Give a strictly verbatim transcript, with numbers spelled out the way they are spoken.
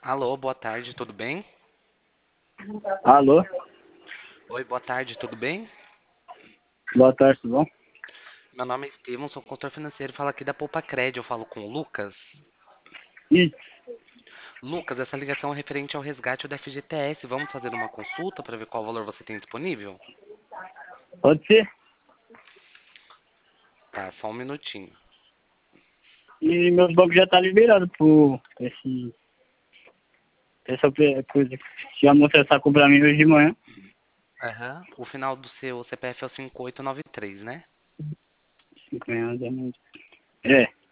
Alô, boa tarde, tudo bem? Alô, Oi, boa tarde, tudo bem? boa tarde, tudo bom? Meu nome é Estevam, sou consultor financeiro, falo aqui da Poupa Cred, eu falo com o Lucas. Isso, Lucas, essa ligação é referente ao resgate do F G T S. Vamos fazer uma consulta para ver qual valor você tem disponível? pode ser? Tá, só um minutinho. E meus bancos já tá liberado por esse, essa pe- coisa. Já mostrou essa compra pra mim hoje de manhã. Aham. O final do seu C P F é o cinco oito nove três, né? Cinco anos, é muito. É.